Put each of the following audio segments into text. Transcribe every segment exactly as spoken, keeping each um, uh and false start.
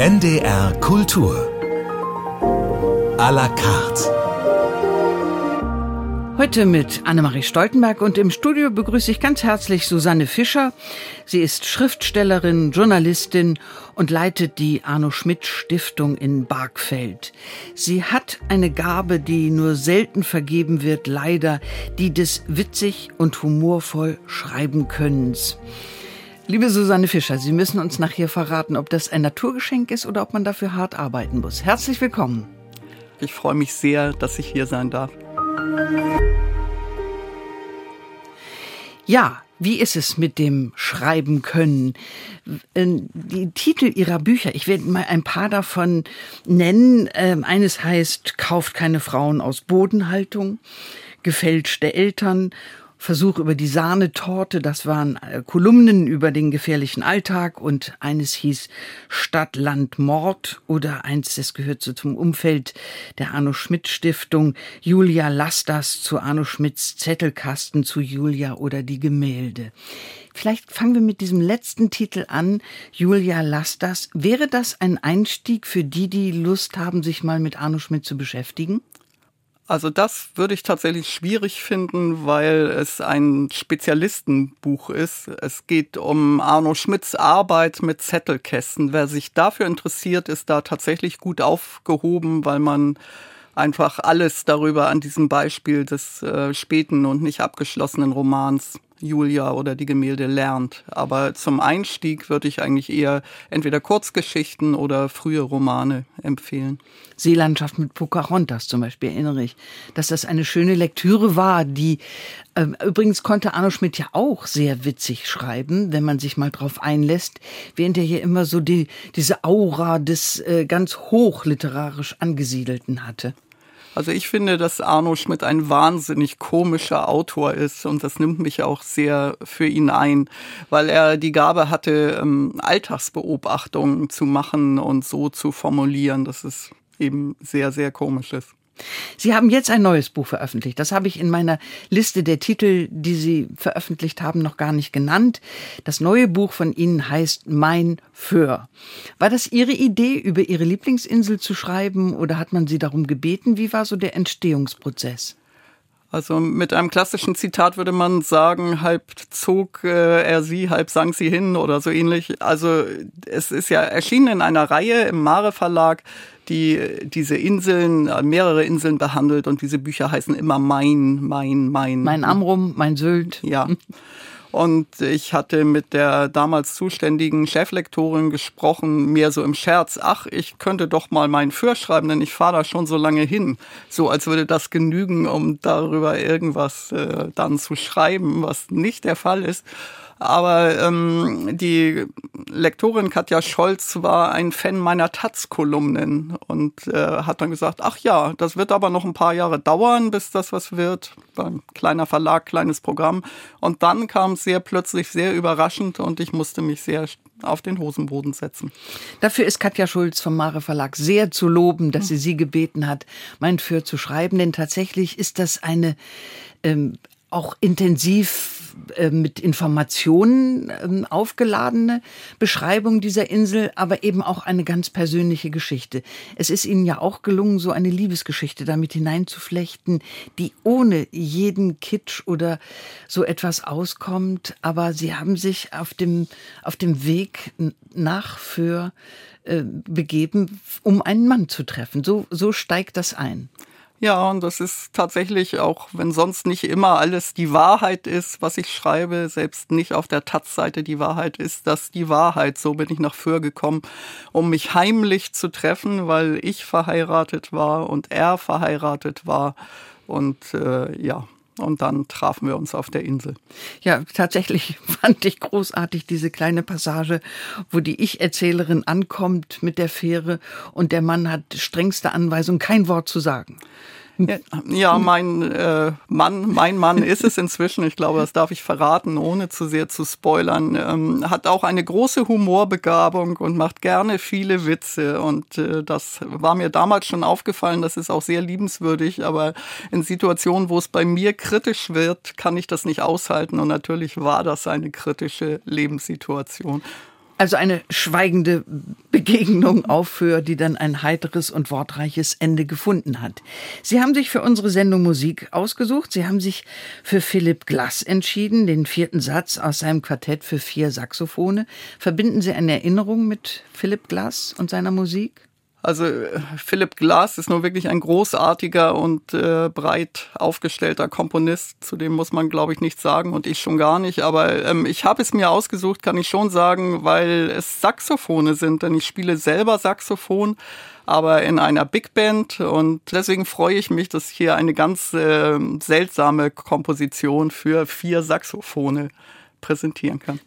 N D R Kultur à la carte. Heute mit Annemarie Stoltenberg und im Studio begrüße ich ganz herzlich Susanne Fischer. Sie ist Schriftstellerin, Journalistin und leitet die Arno-Schmidt-Stiftung in Bargfeld. Sie hat eine Gabe, die nur selten vergeben wird, leider, die des witzig und humorvoll Schreibenkönnens. Liebe Susanne Fischer, Sie müssen uns nachher verraten, ob das ein Naturgeschenk ist oder ob man dafür hart arbeiten muss. Herzlich willkommen. Ich freue mich sehr, dass ich hier sein darf. Ja, wie ist es mit dem Schreiben können? Die Titel Ihrer Bücher, ich werde mal ein paar davon nennen. Eines heißt Kauft keine Frauen aus Bodenhaltung, Gefälschte Eltern, Versuch über die Sahnetorte, das waren Kolumnen über den gefährlichen Alltag, und eines hieß Stadt, Land, Mord, oder eins, das gehört so zum Umfeld der Arno-Schmidt-Stiftung, Julia Lass das, zu Arno Schmidts Zettelkasten, zu Julia oder die Gemälde. Vielleicht fangen wir mit diesem letzten Titel an, Julia Lass das. Wäre das ein Einstieg für die, die Lust haben, sich mal mit Arno Schmidt zu beschäftigen? Also das würde ich tatsächlich schwierig finden, weil es ein Spezialistenbuch ist. Es geht um Arno Schmidts Arbeit mit Zettelkästen. Wer sich dafür interessiert, ist da tatsächlich gut aufgehoben, weil man einfach alles darüber an diesem Beispiel des äh, späten und nicht abgeschlossenen Romans Julia oder die Gemälde lernt. Aber zum Einstieg würde ich eigentlich eher entweder Kurzgeschichten oder frühe Romane empfehlen. Seelandschaft mit Pocahontas zum Beispiel, erinnere ich, dass das eine schöne Lektüre war, die äh, übrigens konnte Arno Schmidt ja auch sehr witzig schreiben, wenn man sich mal drauf einlässt, während er hier immer so die, diese Aura des äh, ganz hochliterarisch Angesiedelten hatte. Also ich finde, dass Arno Schmidt ein wahnsinnig komischer Autor ist, und das nimmt mich auch sehr für ihn ein, weil er die Gabe hatte, ähm, Alltagsbeobachtungen zu machen und so zu formulieren, dass es eben sehr, sehr komisch ist. Sie haben jetzt ein neues Buch veröffentlicht. Das habe ich in meiner Liste der Titel, die Sie veröffentlicht haben, noch gar nicht genannt. Das neue Buch von Ihnen heißt Mein Föhr. War das Ihre Idee, über Ihre Lieblingsinsel zu schreiben, oder hat man Sie darum gebeten? Wie war so der Entstehungsprozess? Also mit einem klassischen Zitat würde man sagen, halb zog äh, er sie, halb sang sie hin oder so ähnlich. Also es ist ja erschienen in einer Reihe im Mare Verlag, die diese Inseln, mehrere Inseln behandelt, und diese Bücher heißen immer Mein, Mein, Mein. Mein Amrum, Mein Sylt. Ja. Und ich hatte mit der damals zuständigen Cheflektorin gesprochen, mehr so im Scherz, ach, ich könnte doch mal meinen Föhr schreiben, denn ich fahre da schon so lange hin. So als würde das genügen, um darüber irgendwas äh, dann zu schreiben, was nicht der Fall ist. Aber ähm, die Lektorin Katja Scholz war ein Fan meiner Taz-Kolumnen und äh, hat dann gesagt, ach ja, das wird aber noch ein paar Jahre dauern, bis das was wird. War ein kleiner Verlag, kleines Programm. Und dann kam es sehr plötzlich, sehr überraschend, und ich musste mich sehr auf den Hosenboden setzen. Dafür ist Katja Schulz vom Mare Verlag sehr zu loben, dass sie sie gebeten hat, Mein Föhr zu schreiben. Denn tatsächlich ist das eine ähm, auch intensiv äh, mit Informationen äh, aufgeladene Beschreibung dieser Insel, aber eben auch eine ganz persönliche Geschichte. Es ist Ihnen ja auch gelungen, so eine Liebesgeschichte damit hineinzuflechten, die ohne jeden Kitsch oder so etwas auskommt. Aber Sie haben sich auf dem, auf dem Weg nach Föhr äh, begeben, um einen Mann zu treffen. So, so steigt das ein. Ja, und das ist tatsächlich auch, wenn sonst nicht immer alles die Wahrheit ist, was ich schreibe, selbst nicht auf der Taz-Seite die Wahrheit ist, das die Wahrheit. So bin ich nach Föhr gekommen, um mich heimlich zu treffen, weil ich verheiratet war und er verheiratet war. Und äh, ja, und dann trafen wir uns auf der Insel. Ja, tatsächlich fand ich großartig diese kleine Passage, wo die Ich-Erzählerin ankommt mit der Fähre und der Mann hat strengste Anweisung, kein Wort zu sagen. Ja, mein äh, Mann, mein Mann ist es inzwischen, ich glaube, das darf ich verraten, ohne zu sehr zu spoilern, ähm, hat auch eine große Humorbegabung und macht gerne viele Witze, und äh, das war mir damals schon aufgefallen, das ist auch sehr liebenswürdig, aber in Situationen, wo es bei mir kritisch wird, kann ich das nicht aushalten, und natürlich war das eine kritische Lebenssituation. Also eine schweigende Begegnung Aufhör, die dann ein heiteres und wortreiches Ende gefunden hat. Sie haben sich für unsere Sendung Musik ausgesucht. Sie haben sich für Philip Glass entschieden, den vierten Satz aus seinem Quartett für vier Saxophone. Verbinden Sie eine Erinnerung mit Philip Glass und seiner Musik? Also Philip Glass ist nur wirklich ein großartiger und äh, breit aufgestellter Komponist. Zu dem muss man, glaube ich, nichts sagen und ich schon gar nicht. Aber ähm, ich habe es mir ausgesucht, kann ich schon sagen, weil es Saxophone sind. Denn ich spiele selber Saxophon, aber in einer Big Band. Und deswegen freue ich mich, dass ich hier eine ganz äh, seltsame Komposition für vier Saxophone präsentieren kann.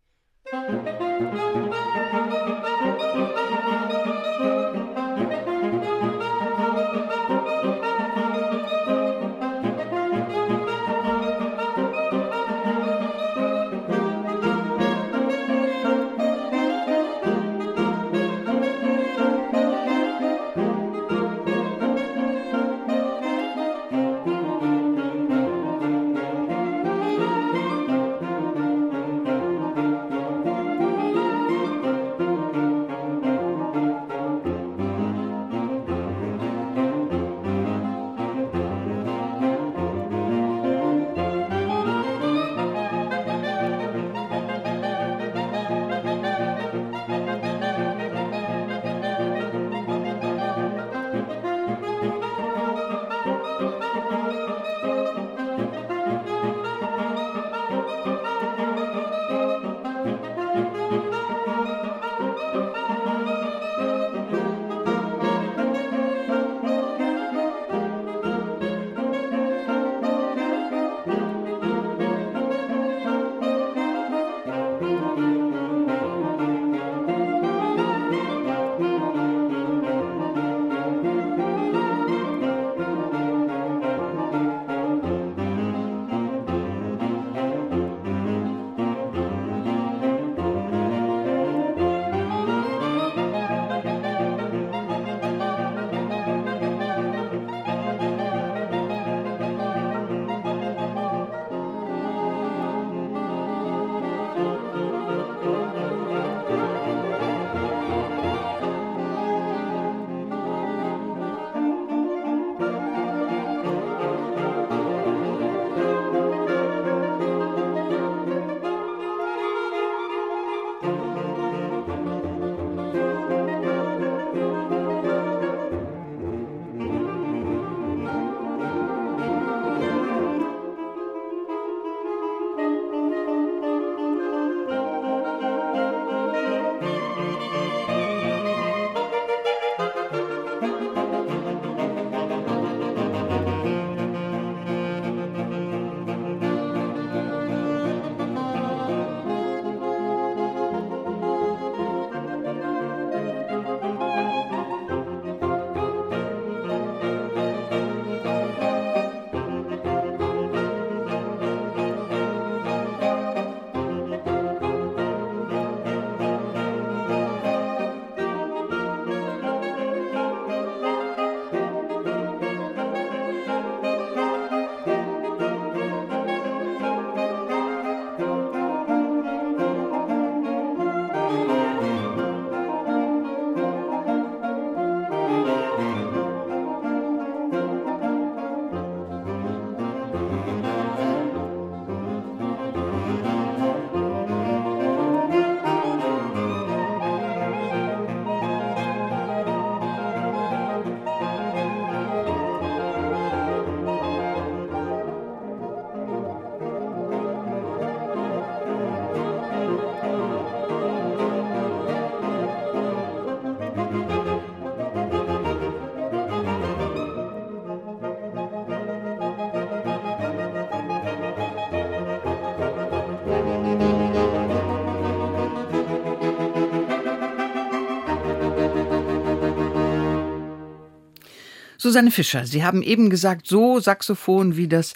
Susanne Fischer, Sie haben eben gesagt, so Saxophon wie das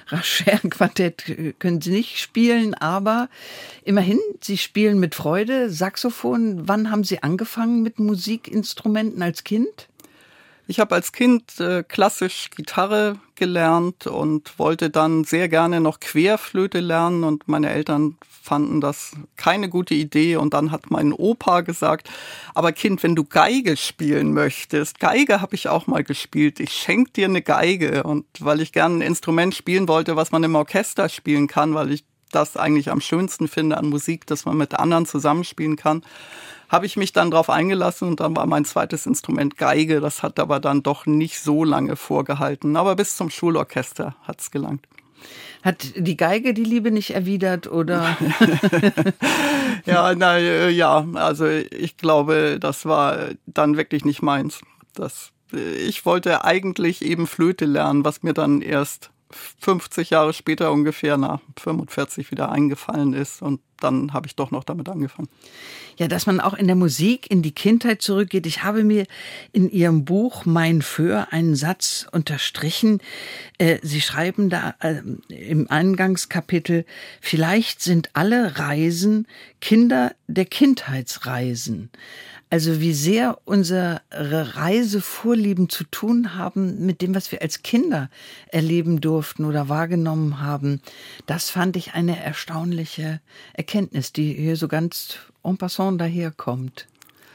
Racher-Quartett können Sie nicht spielen, aber immerhin, Sie spielen mit Freude Saxophon. Wann haben Sie angefangen mit Musikinstrumenten als Kind? Ich habe als Kind äh, klassisch Gitarre gelernt und wollte dann sehr gerne noch Querflöte lernen und meine Eltern fanden das keine gute Idee und dann hat mein Opa gesagt, aber Kind, wenn du Geige spielen möchtest, Geige habe ich auch mal gespielt, ich schenke dir eine Geige und weil ich gerne ein Instrument spielen wollte, was man im Orchester spielen kann, weil ich das eigentlich am schönsten finde an Musik, dass man mit anderen zusammenspielen kann, habe ich mich dann drauf eingelassen und dann war mein zweites Instrument Geige. Das hat aber dann doch nicht so lange vorgehalten. Aber bis zum Schulorchester hat es gelangt. Hat die Geige die Liebe nicht erwidert, oder? ja, na, ja, also ich glaube, das war dann wirklich nicht meins. Das, ich wollte eigentlich eben Flöte lernen, was mir dann erst fünfzig Jahre später ungefähr, nach fünfundvierzig wieder eingefallen ist und dann habe ich doch noch damit angefangen. Ja, dass man auch in der Musik in die Kindheit zurückgeht. Ich habe mir in Ihrem Buch Mein Föhr einen Satz unterstrichen. Sie schreiben da im Eingangskapitel, vielleicht sind alle Reisen Kinder der Kindheitsreisen. Also wie sehr unsere Reisevorlieben zu tun haben mit dem, was wir als Kinder erleben durften oder wahrgenommen haben. Das fand ich eine erstaunliche Erkenntnis, die hier so ganz en passant daherkommt.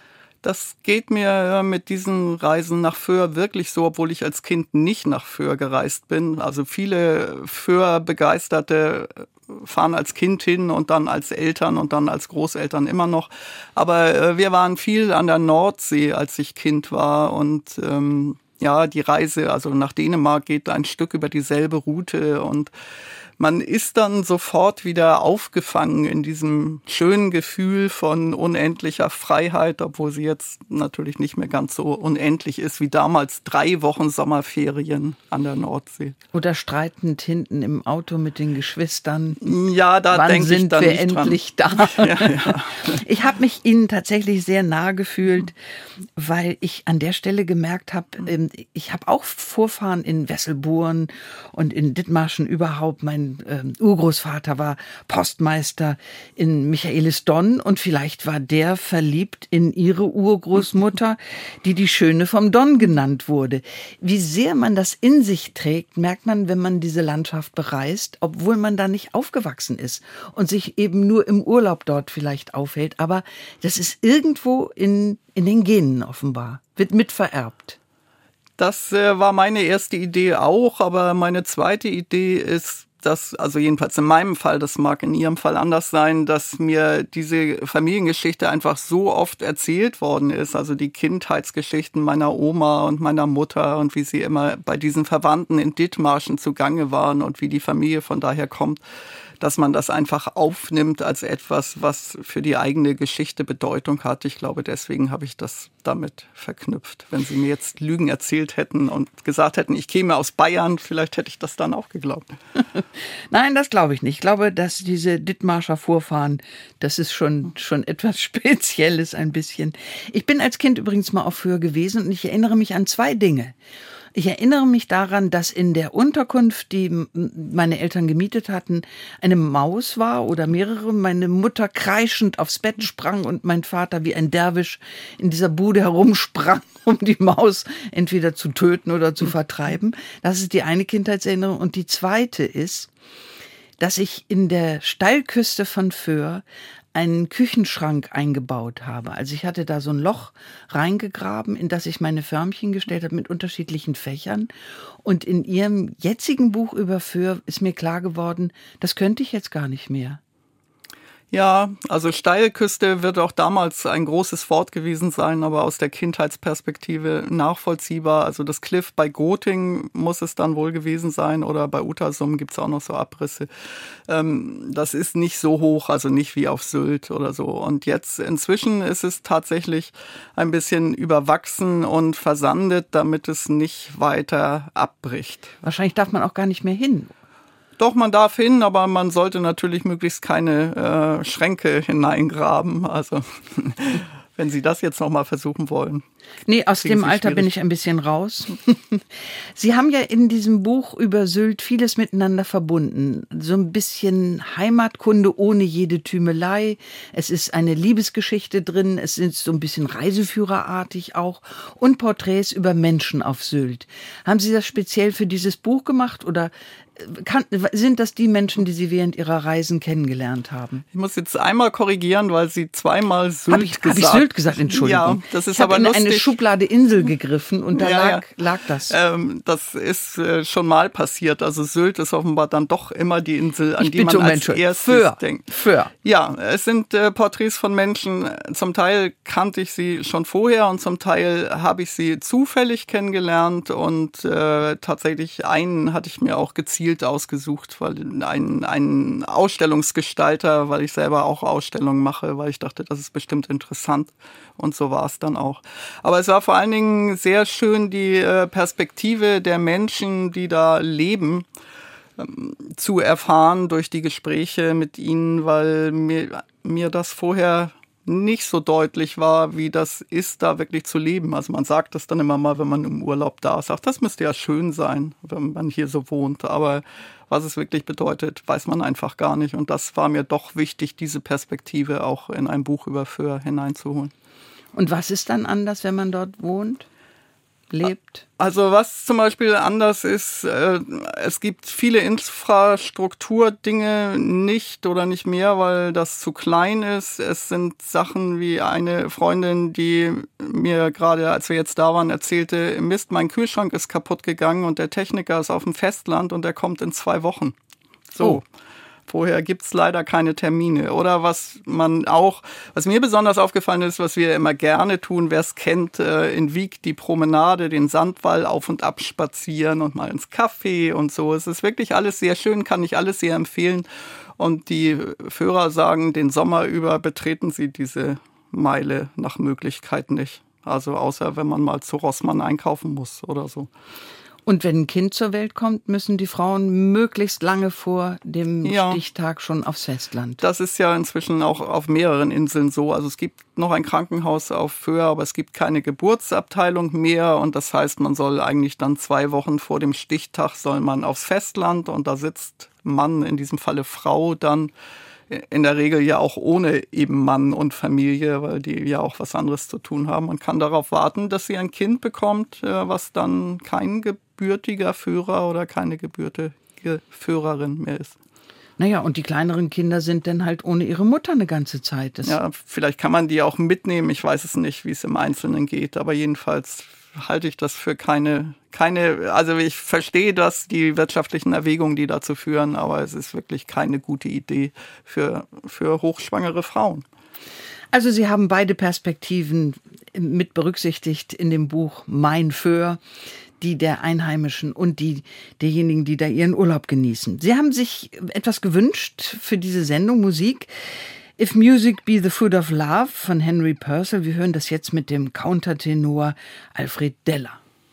Das geht mir mit diesen Reisen nach Föhr wirklich so, obwohl ich als Kind nicht nach Föhr gereist bin. Also viele Föhr-Begeisterte fahren als Kind hin und dann als Eltern und dann als Großeltern immer noch. Aber äh, wir waren viel an der Nordsee, als ich Kind war und ähm, ja, die Reise, also nach Dänemark geht ein Stück über dieselbe Route und man ist dann sofort wieder aufgefangen in diesem schönen Gefühl von unendlicher Freiheit, obwohl sie jetzt natürlich nicht mehr ganz so unendlich ist wie damals drei Wochen Sommerferien an der Nordsee. Oder streitend hinten im Auto mit den Geschwistern. Ja, da denke ich dann nicht dran. Wann sind wir endlich da? Ja, ja. Ich habe mich Ihnen tatsächlich sehr nahe gefühlt, weil ich an der Stelle gemerkt habe, ich habe auch Vorfahren in Wesselburen und in Dithmarschen überhaupt. Mein ähm, Urgroßvater war Postmeister in Michaelisdonn und vielleicht war der verliebt in ihre Urgroßmutter, die die Schöne vom Don genannt wurde. Wie sehr man das in sich trägt, merkt man, wenn man diese Landschaft bereist, obwohl man da nicht aufgewachsen ist und sich eben nur im Urlaub dort vielleicht aufhält. Aber das ist irgendwo in, in den Genen offenbar, wird mitvererbt. Das äh, war meine erste Idee auch, aber meine zweite Idee ist, dass, also jedenfalls in meinem Fall, das mag in Ihrem Fall anders sein, dass mir diese Familiengeschichte einfach so oft erzählt worden ist, also die Kindheitsgeschichten meiner Oma und meiner Mutter und wie sie immer bei diesen Verwandten in Dithmarschen zugange waren und wie die Familie von daher kommt, dass man das einfach aufnimmt als etwas, was für die eigene Geschichte Bedeutung hat. Ich glaube, deswegen habe ich das damit verknüpft. Wenn Sie mir jetzt Lügen erzählt hätten und gesagt hätten, ich käme aus Bayern, vielleicht hätte ich das dann auch geglaubt. Nein, das glaube ich nicht. Ich glaube, dass diese Dithmarscher Vorfahren, das ist schon, schon etwas Spezielles ein bisschen. Ich bin als Kind übrigens mal auf Föhr gewesen und ich erinnere mich an zwei Dinge. Ich erinnere mich daran, dass in der Unterkunft, die meine Eltern gemietet hatten, eine Maus war oder mehrere. Meine Mutter kreischend aufs Bett sprang und mein Vater wie ein Derwisch in dieser Bude herumsprang, um die Maus entweder zu töten oder zu vertreiben. Das ist die eine Kindheitserinnerung. Und die zweite ist, dass ich in der Steilküste von Föhr einen Küchenschrank eingebaut habe. Also ich hatte da so ein Loch reingegraben, in das ich meine Förmchen gestellt habe mit unterschiedlichen Fächern. Und in Ihrem jetzigen Buch über Föhr ist mir klar geworden, das könnte ich jetzt gar nicht mehr. Ja, also Steilküste wird auch damals ein großes Wort gewesen sein, aber aus der Kindheitsperspektive nachvollziehbar. Also das Cliff bei Goting muss es dann wohl gewesen sein oder bei Utersum gibt's auch noch so Abrisse. Ähm, das ist nicht so hoch, also nicht wie auf Sylt oder so. Und jetzt inzwischen ist es tatsächlich ein bisschen überwachsen und versandet, damit es nicht weiter abbricht. Wahrscheinlich darf man auch gar nicht mehr hin. Doch, man darf hin, aber man sollte natürlich möglichst keine äh, Schränke hineingraben. Also wenn Sie das jetzt noch mal versuchen wollen. Nee, aus dem Alter bin ich ein bisschen raus. Sie haben ja in diesem Buch über Sylt vieles miteinander verbunden. So ein bisschen Heimatkunde ohne jede Tümelei. Es ist eine Liebesgeschichte drin. Es ist so ein bisschen reiseführerartig auch. Und Porträts über Menschen auf Sylt. Haben Sie das speziell für dieses Buch gemacht oder Kann, sind das die Menschen, die Sie während Ihrer Reisen kennengelernt haben? Ich muss jetzt einmal korrigieren, weil Sie zweimal Sylt hab ich, gesagt haben. Habe ich Sylt gesagt? Entschuldigung. Ja, das ist ich aber in lustig. eine Schublade Insel gegriffen und da ja, lag, ja. lag das. Ähm, das ist äh, schon mal passiert. Also Sylt ist offenbar dann doch immer die Insel, an ich die man um als erstes für, denkt. Für. Ja, es sind äh, Porträts von Menschen. Zum Teil kannte ich sie schon vorher und zum Teil habe ich sie zufällig kennengelernt und äh, tatsächlich einen hatte ich mir auch gezielt ausgesucht, weil ein, ein Ausstellungsgestalter, weil ich selber auch Ausstellungen mache, weil ich dachte, das ist bestimmt interessant. Und so war es dann auch. Aber es war vor allen Dingen sehr schön, die äh, Perspektive der Menschen, die da leben, ähm, zu erfahren durch die Gespräche mit ihnen, weil mir, mir das vorher nicht so deutlich war, wie das ist, da wirklich zu leben. Also man sagt das dann immer mal, wenn man im Urlaub da ist, sagt, das müsste ja schön sein, wenn man hier so wohnt. Aber was es wirklich bedeutet, weiß man einfach gar nicht. Und das war mir doch wichtig, diese Perspektive auch in ein Buch über Föhr hineinzuholen. Und was ist dann anders, wenn man dort wohnt, lebt? Also was zum Beispiel anders ist, äh, es gibt viele Infrastrukturdinge nicht oder nicht mehr, weil das zu klein ist. Es sind Sachen wie eine Freundin, die mir gerade, als wir jetzt da waren, erzählte, Mist, mein Kühlschrank ist kaputt gegangen und der Techniker ist auf dem Festland und der kommt in zwei Wochen. So. Oh. Vorher gibt's leider keine Termine. Oder was man auch, was mir besonders aufgefallen ist, was wir immer gerne tun, wer es kennt, in Wiek die Promenade, den Sandwall auf und ab spazieren und mal ins Café und so. Es ist wirklich alles sehr schön, kann ich alles sehr empfehlen. Und die Föhrer sagen, den Sommer über betreten sie diese Meile nach Möglichkeit nicht. Also außer wenn man mal zu Rossmann einkaufen muss oder so. Und wenn ein Kind zur Welt kommt, müssen die Frauen möglichst lange vor dem ja. Stichtag schon aufs Festland. Das ist ja inzwischen auch auf mehreren Inseln so. Also es gibt noch ein Krankenhaus auf Föhr, aber es gibt keine Geburtsabteilung mehr. Und das heißt, man soll eigentlich dann zwei Wochen vor dem Stichtag soll man aufs Festland. Und da sitzt Mann, in diesem Falle Frau, dann in der Regel ja auch ohne eben Mann und Familie, weil die ja auch was anderes zu tun haben. Man kann darauf warten, dass sie ein Kind bekommt, was dann kein gebürtiger Föhrer oder keine gebürtige Föhrerin mehr ist. Naja, und die kleineren Kinder sind dann halt ohne ihre Mutter eine ganze Zeit. Das ja, vielleicht kann man die auch mitnehmen. Ich weiß es nicht, wie es im Einzelnen geht, aber jedenfalls halte ich das für keine, keine, also ich verstehe das, die wirtschaftlichen Erwägungen, die dazu führen, aber es ist wirklich keine gute Idee für, für hochschwangere Frauen. Also Sie haben beide Perspektiven mit berücksichtigt in dem Buch Mein Föhr, die der Einheimischen und die derjenigen, die da ihren Urlaub genießen. Sie haben sich etwas gewünscht für diese Sendung, Musik. If Music Be the Food of Love von Henry Purcell. Wir hören das jetzt mit dem Countertenor Alfred Deller.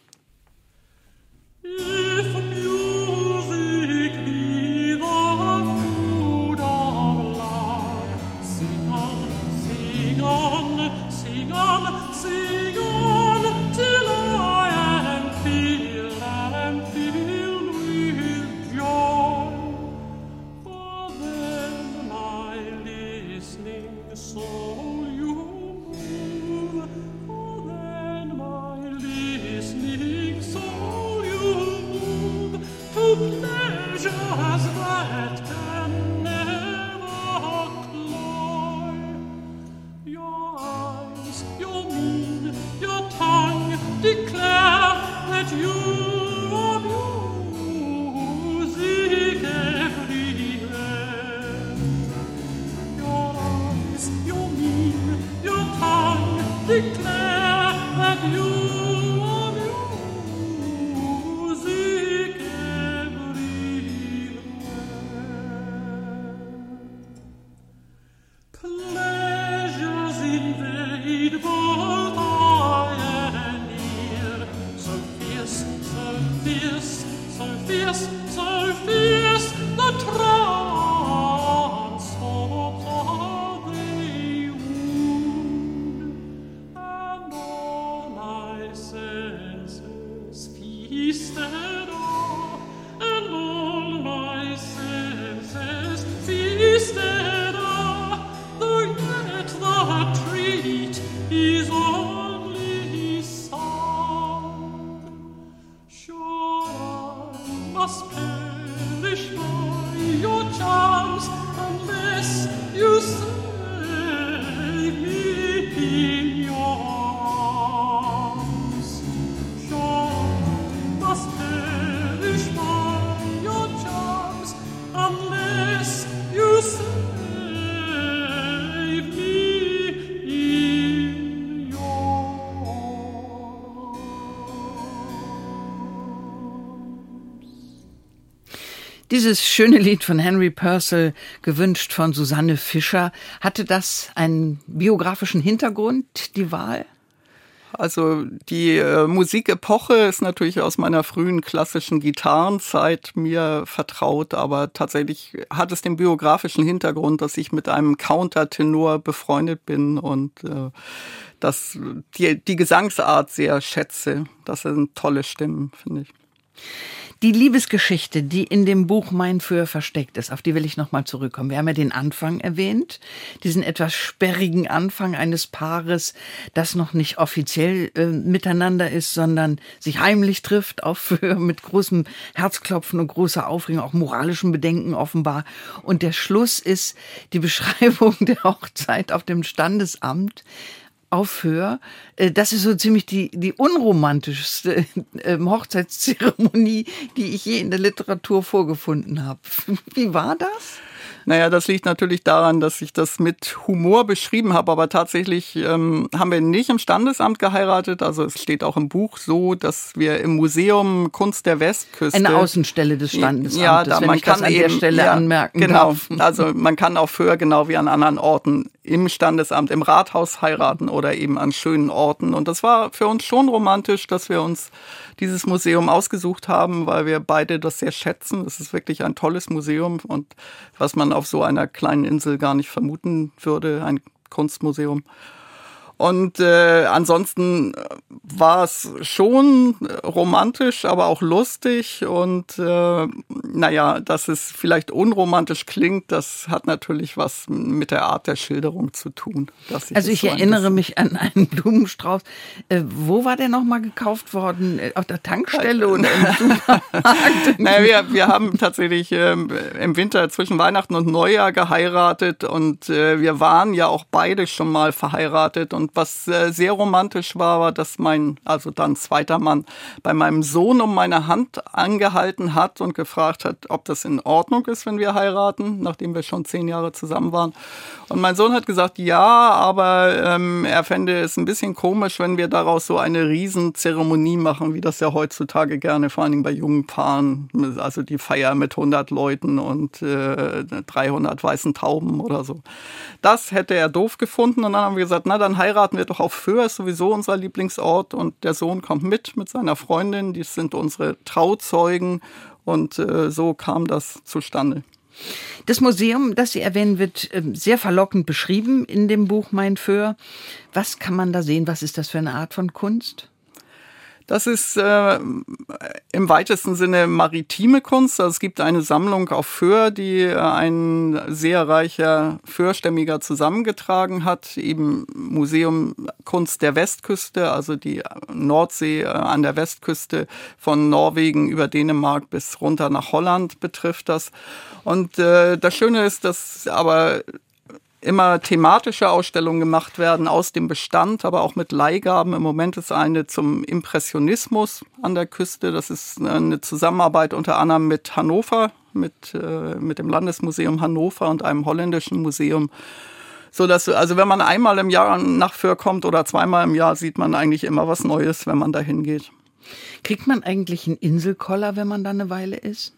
If music be the food of love, sing on, sing on, sing on, sing on, till I am filled, am filled with joy. For then my listening soul you move, for then my listening soul you move to pleasures that can never cloy. Your eyes, your mien, your tongue declare that you are music everywhere. Your eyes, your mien, your tongue declare that you are music everywhere. Pleasures invade both eye and ear, so fierce, so fierce, so fierce, so fierce, the transports of they wound. Dieses schöne Lied von Henry Purcell, gewünscht von Susanne Fischer, hatte das einen biografischen Hintergrund, die Wahl? Also die äh, Musikepoche ist natürlich aus meiner frühen klassischen Gitarrenzeit mir vertraut, aber tatsächlich hat es den biografischen Hintergrund, dass ich mit einem Countertenor befreundet bin und äh, dass die, die Gesangsart sehr schätze. Das sind tolle Stimmen, finde ich. Die Liebesgeschichte, die in dem Buch Mein Für versteckt ist, auf die will ich nochmal zurückkommen. Wir haben ja den Anfang erwähnt, diesen etwas sperrigen Anfang eines Paares, das noch nicht offiziell äh, miteinander ist, sondern sich heimlich trifft, auf Föhr, mit großem Herzklopfen und großer Aufregung, auch moralischen Bedenken offenbar. Und der Schluss ist die Beschreibung der Hochzeit auf dem Standesamt auf Föhr. Das ist so ziemlich die, die unromantischste Hochzeitszeremonie, die ich je in der Literatur vorgefunden habe. Wie war das? Naja, das liegt natürlich daran, dass ich das mit Humor beschrieben habe, aber tatsächlich ähm, haben wir nicht im Standesamt geheiratet. Also es steht auch im Buch so, dass wir im Museum Kunst der Westküste... Eine Außenstelle des Standesamtes, ja, da, wenn man ich kann das an eben, der Stelle ja, anmerken genau. darf. Also man kann auf Föhr genau wie an anderen Orten im Standesamt, im Rathaus heiraten oder eben an schönen Orten. Und das war für uns schon romantisch, dass wir uns dieses Museum ausgesucht haben, weil wir beide das sehr schätzen. Das ist wirklich ein tolles Museum und was man auf so einer kleinen Insel gar nicht vermuten würde, ein Kunstmuseum. Und äh, ansonsten war es schon romantisch, aber auch lustig. Und äh, naja, dass es vielleicht unromantisch klingt, das hat natürlich was mit der Art der Schilderung zu tun. Dass ich also ich so erinnere mich an einen Blumenstrauß. Äh, wo war der nochmal gekauft worden? Auf der Tankstelle oder im Supermarkt? naja, wir, wir haben tatsächlich äh, im Winter zwischen Weihnachten und Neujahr geheiratet. Und äh, wir waren ja auch beide schon mal verheiratet. Und was äh, sehr romantisch war, war, dass mein, also dann zweiter Mann, bei meinem Sohn um meine Hand angehalten hat und gefragt hat, ob das in Ordnung ist, wenn wir heiraten, nachdem wir schon zehn Jahre zusammen waren. Und mein Sohn hat gesagt, ja, aber ähm, er fände es ein bisschen komisch, wenn wir daraus so eine Riesenzeremonie machen, wie das ja heutzutage gerne, vor allen Dingen bei jungen Paaren, also die Feier mit hundert Leuten und äh, dreihundert weißen Tauben oder so. Das hätte er doof gefunden und dann haben wir gesagt, na, dann heiraten wir doch auf Föhr, ist sowieso unser Lieblingsort und der Sohn kommt mit mit seiner Freundin, die sind unsere Trauzeugen und äh, so kam das zustande. Das Museum, das Sie erwähnen, wird sehr verlockend beschrieben in dem Buch Mein Föhr. Was kann man da sehen? Was ist das für eine Art von Kunst? Das ist äh, im weitesten Sinne maritime Kunst. Also es gibt eine Sammlung auf Föhr, die äh, ein sehr reicher Föhrstämmiger zusammengetragen hat. Eben Museum Kunst der Westküste, also die Nordsee äh, an der Westküste von Norwegen über Dänemark bis runter nach Holland betrifft das. Und äh, das Schöne ist, dass aber immer thematische Ausstellungen gemacht werden aus dem Bestand, aber auch mit Leihgaben. Im Moment ist eine zum Impressionismus an der Küste. Das ist eine Zusammenarbeit unter anderem mit Hannover, mit, äh, mit dem Landesmuseum Hannover und einem holländischen Museum. So dass, also wenn man einmal im Jahr nach Föhr kommt oder zweimal im Jahr, sieht man eigentlich immer was Neues, wenn man da hingeht. Kriegt man eigentlich einen Inselkoller, wenn man da eine Weile ist?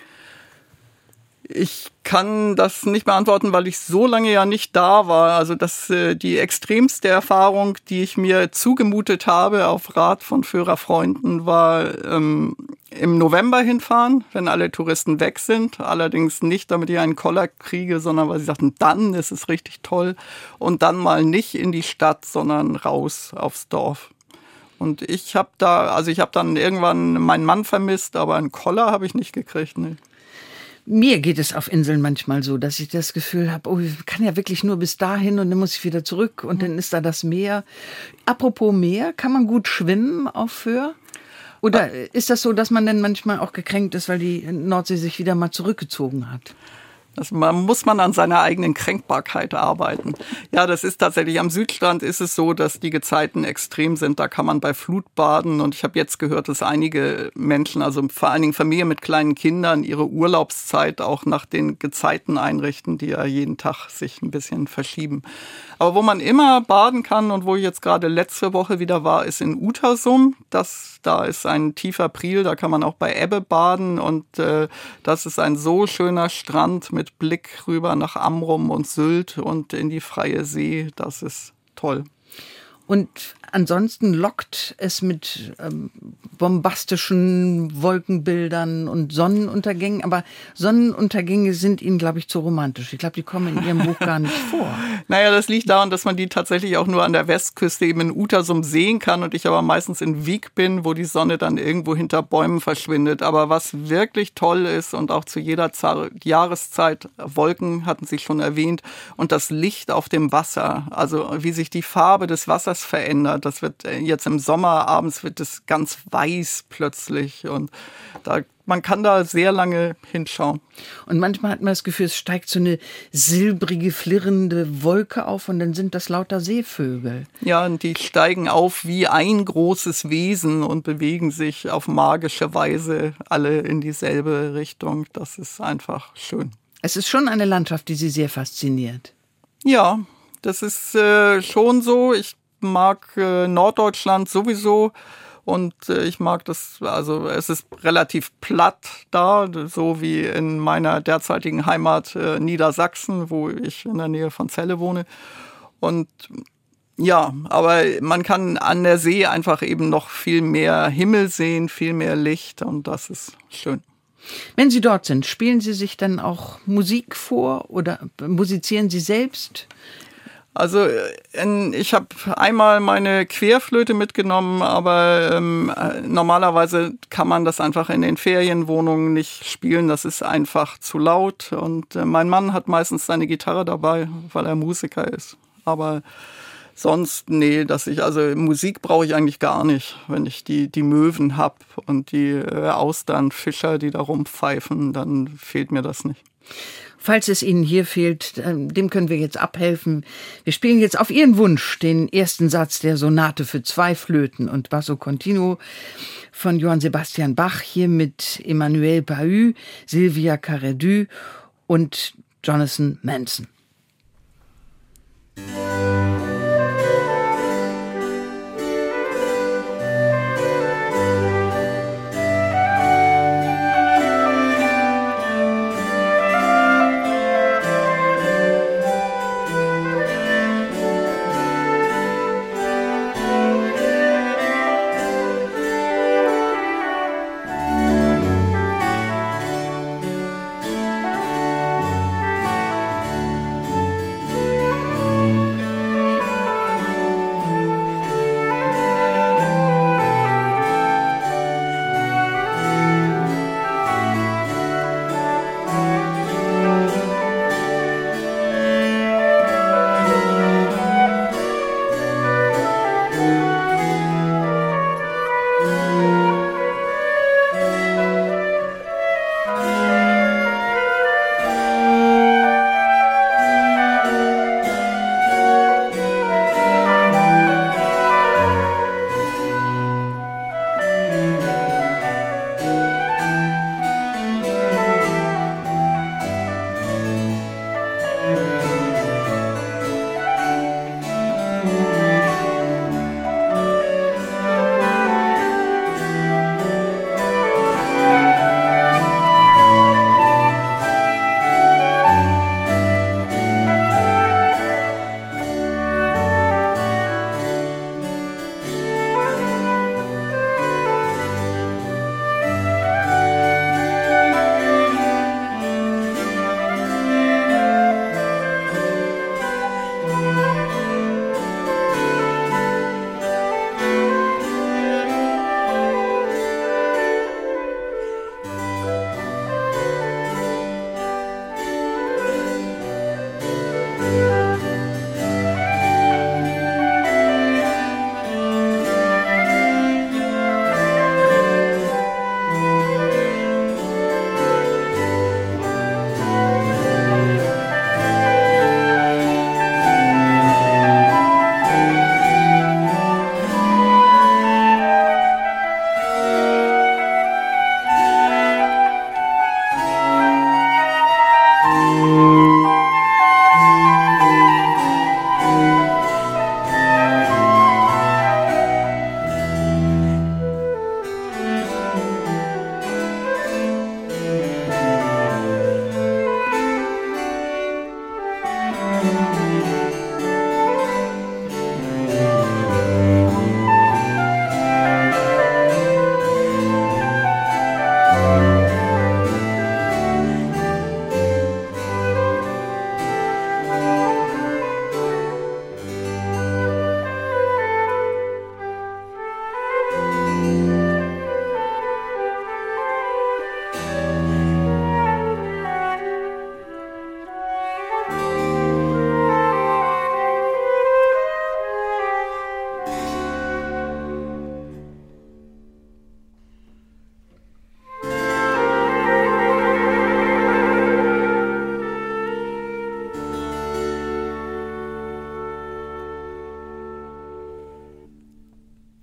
Ich kann das nicht beantworten, weil ich so lange ja nicht da war. Also das äh, die extremste Erfahrung, die ich mir zugemutet habe auf Rat von Föhrer Freunden, war ähm, im November hinfahren, wenn alle Touristen weg sind. Allerdings nicht, damit ich einen Koller kriege, sondern weil sie sagten, dann ist es richtig toll. Und dann mal nicht in die Stadt, sondern raus aufs Dorf. Und ich habe da, also ich habe dann irgendwann meinen Mann vermisst, aber einen Koller habe ich nicht gekriegt. Nee. Mir geht es auf Inseln manchmal so, dass ich das Gefühl habe, oh, ich kann ja wirklich nur bis dahin und dann muss ich wieder zurück und dann ist da das Meer. Apropos Meer, kann man gut schwimmen auf Föhr? Oder ist das so, dass man dann manchmal auch gekränkt ist, weil die Nordsee sich wieder mal zurückgezogen hat? Also man muss man an seiner eigenen Kränkbarkeit arbeiten. Ja, das ist tatsächlich, am Südstrand ist es so, dass die Gezeiten extrem sind. Da kann man bei Flut baden. Und ich habe jetzt gehört, dass einige Menschen, also vor allen Dingen Familien mit kleinen Kindern, ihre Urlaubszeit auch nach den Gezeiten einrichten, die ja jeden Tag sich ein bisschen verschieben. Aber wo man immer baden kann und wo ich jetzt gerade letzte Woche wieder war, ist in Utersum. Das, da ist ein tiefer Priel, da kann man auch bei Ebbe baden. Und äh, das ist ein so schöner Strand mit Blick rüber nach Amrum und Sylt und in die freie See. Das ist toll. Und ansonsten lockt es mit ähm, bombastischen Wolkenbildern und Sonnenuntergängen. Aber Sonnenuntergänge sind Ihnen, glaube ich, zu romantisch. Ich glaube, die kommen in Ihrem Buch gar nicht vor. Naja, das liegt daran, dass man die tatsächlich auch nur an der Westküste eben in Utersum sehen kann und ich aber meistens in Wiek bin, wo die Sonne dann irgendwo hinter Bäumen verschwindet. Aber was wirklich toll ist und auch zu jeder Jahreszeit, Wolken hatten Sie schon erwähnt, und das Licht auf dem Wasser, also wie sich die Farbe des Wassers verändert. Das wird jetzt im Sommer, abends wird es ganz weiß plötzlich und da, man kann da sehr lange hinschauen. Und manchmal hat man das Gefühl, es steigt so eine silbrige, flirrende Wolke auf und dann sind das lauter Seevögel. Ja, und die steigen auf wie ein großes Wesen und bewegen sich auf magische Weise alle in dieselbe Richtung. Das ist einfach schön. Es ist schon eine Landschaft, die Sie sehr fasziniert. Ja, das ist äh, schon so. Ich mag äh, Norddeutschland sowieso und äh, ich mag das, also es ist relativ platt da, so wie in meiner derzeitigen Heimat äh, Niedersachsen, wo ich in der Nähe von Celle wohne. Und ja, aber man kann an der See einfach eben noch viel mehr Himmel sehen, viel mehr Licht und das ist schön. Wenn Sie dort sind, spielen Sie sich dann auch Musik vor oder musizieren Sie selbst? Also ich habe einmal meine Querflöte mitgenommen, aber ähm, normalerweise kann man das einfach in den Ferienwohnungen nicht spielen. Das ist einfach zu laut. Und äh, mein Mann hat meistens seine Gitarre dabei, weil er Musiker ist. Aber sonst, nee, dass ich, also Musik brauche ich eigentlich gar nicht. Wenn ich die, die Möwen hab und die äh, Austernfischer, die da rumpfeifen, dann fehlt mir das nicht. Falls es Ihnen hier fehlt, dem können wir jetzt abhelfen. Wir spielen jetzt auf Ihren Wunsch den ersten Satz der Sonate für zwei Flöten und Basso Continuo von Johann Sebastian Bach, hier mit Emmanuel Bahut, Sylvia Caredu und Jonathan Manson.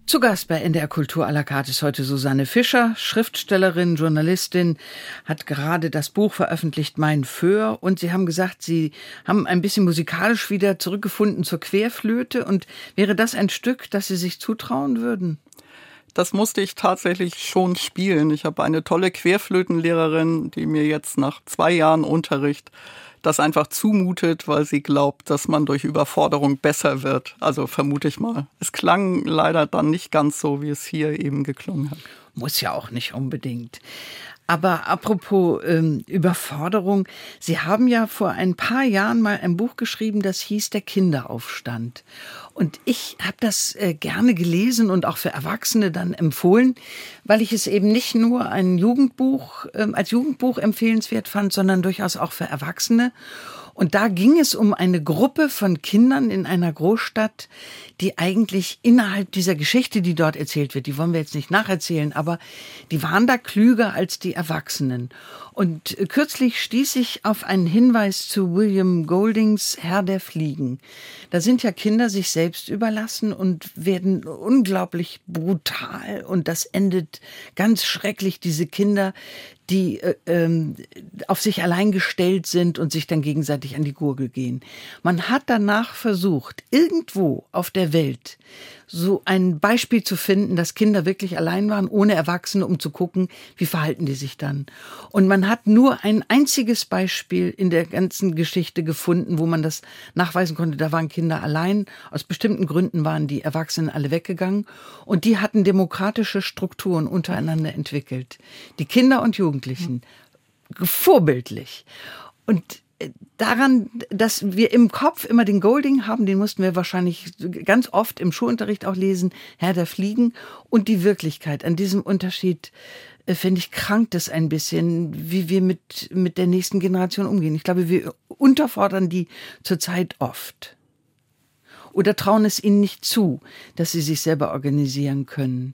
Zu Gast bei N D R Kultur à la carte ist heute Susanne Fischer, Schriftstellerin, Journalistin, hat gerade das Buch veröffentlicht, Mein Föhr. Und Sie haben gesagt, Sie haben ein bisschen musikalisch wieder zurückgefunden zur Querflöte. Und wäre das ein Stück, das Sie sich zutrauen würden? Das musste ich tatsächlich schon spielen. Ich habe eine tolle Querflötenlehrerin, die mir jetzt nach zwei Jahren Unterricht das einfach zumutet, weil sie glaubt, dass man durch Überforderung besser wird. Also vermute ich mal. Es klang leider dann nicht ganz so, wie es hier eben geklungen hat. Muss ja auch nicht unbedingt. Aber apropos ähm, Überforderung, Sie haben ja vor ein paar Jahren mal ein Buch geschrieben, das hieß Der Kinderaufstand. Und ich habe das äh, gerne gelesen und auch für Erwachsene dann empfohlen, weil ich es eben nicht nur ein Jugendbuch äh, als Jugendbuch empfehlenswert fand, sondern durchaus auch für Erwachsene. Und da ging es um eine Gruppe von Kindern in einer Großstadt, die eigentlich innerhalb dieser Geschichte, die dort erzählt wird, die wollen wir jetzt nicht nacherzählen, aber die waren da klüger als die Erwachsenen. Und kürzlich stieß ich auf einen Hinweis zu William Goldings Herr der Fliegen. Da sind ja Kinder sich selbst überlassen und werden unglaublich brutal. Und das endet ganz schrecklich, diese Kinder, die äh, ähm, auf sich allein gestellt sind und sich dann gegenseitig an die Gurgel gehen. Man hat danach versucht, irgendwo auf der Welt so ein Beispiel zu finden, dass Kinder wirklich allein waren, ohne Erwachsene, um zu gucken, wie verhalten die sich dann. Und man hat nur ein einziges Beispiel in der ganzen Geschichte gefunden, wo man das nachweisen konnte. Da waren Kinder allein. Aus bestimmten Gründen waren die Erwachsenen alle weggegangen. Und die hatten demokratische Strukturen untereinander entwickelt. Die Kinder und Jugendlichen. Vorbildlich. Und daran, dass wir im Kopf immer den Golding haben, den mussten wir wahrscheinlich ganz oft im Schulunterricht auch lesen, Herr der Fliegen, und die Wirklichkeit. An diesem Unterschied, äh, finde ich, krankt es ein bisschen, wie wir mit, mit der nächsten Generation umgehen. Ich glaube, wir unterfordern die zurzeit oft. Oder trauen es ihnen nicht zu, dass sie sich selber organisieren können.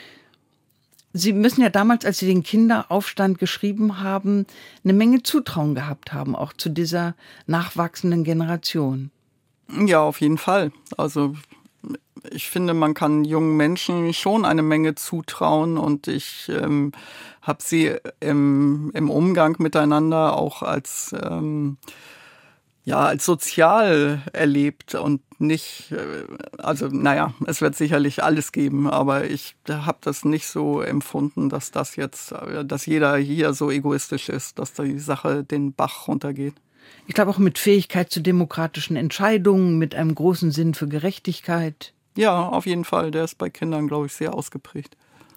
Sie müssen ja damals, als Sie den Kinderaufstand geschrieben haben, eine Menge Zutrauen gehabt haben, auch zu dieser nachwachsenden Generation. Ja, auf jeden Fall. Also ich finde, man kann jungen Menschen schon eine Menge zutrauen und ich ähm, habe sie im, im Umgang miteinander auch als ähm, ja, als sozial erlebt und nicht, also naja, es wird sicherlich alles geben, aber ich habe das nicht so empfunden, dass das jetzt, dass jeder hier so egoistisch ist, dass die Sache den Bach runtergeht. Ich glaube auch mit Fähigkeit zu demokratischen Entscheidungen, mit einem großen Sinn für Gerechtigkeit. Ja, auf jeden Fall, der ist bei Kindern, glaube ich, sehr ausgeprägt.